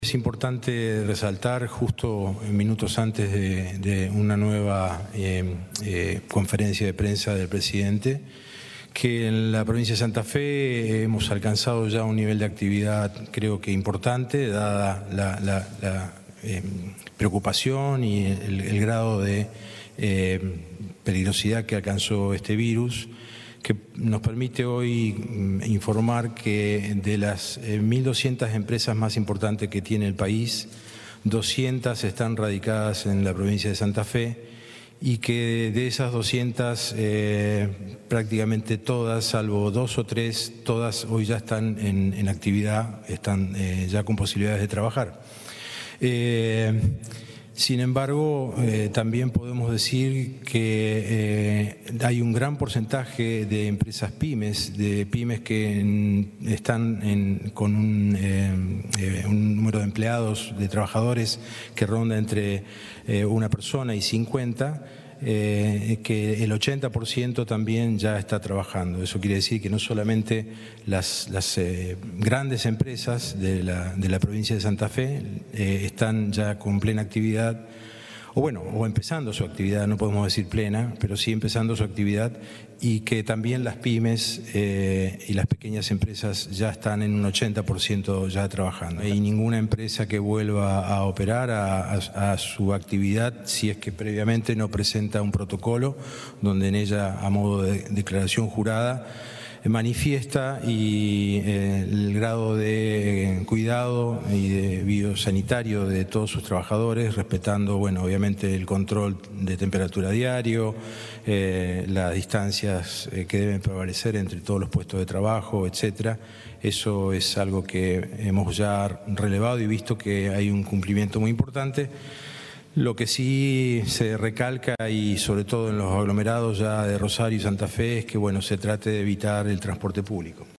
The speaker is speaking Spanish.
Es importante resaltar justo minutos antes de una nueva conferencia de prensa del presidente que en la provincia de Santa Fe hemos alcanzado ya un nivel de actividad creo que importante, dada la preocupación y el grado de peligrosidad que alcanzó este virus, que nos permite hoy informar que de las 1.200 empresas más importantes que tiene el país, 200 están radicadas en la provincia de Santa Fe y que de esas 200 prácticamente todas, salvo 2 o 3, todas hoy ya están en actividad, están ya con posibilidades de trabajar. Sin embargo, también podemos decir que hay un gran porcentaje de empresas pymes, que están con un número de empleados, de trabajadores que ronda entre una persona y 50, que el 80% también ya está trabajando. Eso quiere decir que no solamente las grandes empresas de la provincia de Santa Fe están ya con plena actividad, o empezando su actividad, no podemos decir plena, pero sí empezando su actividad, y que también las pymes y las pequeñas empresas ya están en un 80% ya trabajando. No hay ninguna empresa que vuelva a operar a su actividad si es que previamente no presenta un protocolo donde en ella, a modo de declaración jurada, manifiesta el grado de cuidado y de biosanitario de todos sus trabajadores, respetando, obviamente el control de temperatura diario, las distancias que deben prevalecer entre todos los puestos de trabajo, etcétera. Eso es algo que hemos ya relevado y visto que hay un cumplimiento muy importante. Lo que sí se recalca, y sobre todo en los aglomerados ya de Rosario y Santa Fe, es que se trate de evitar el transporte público.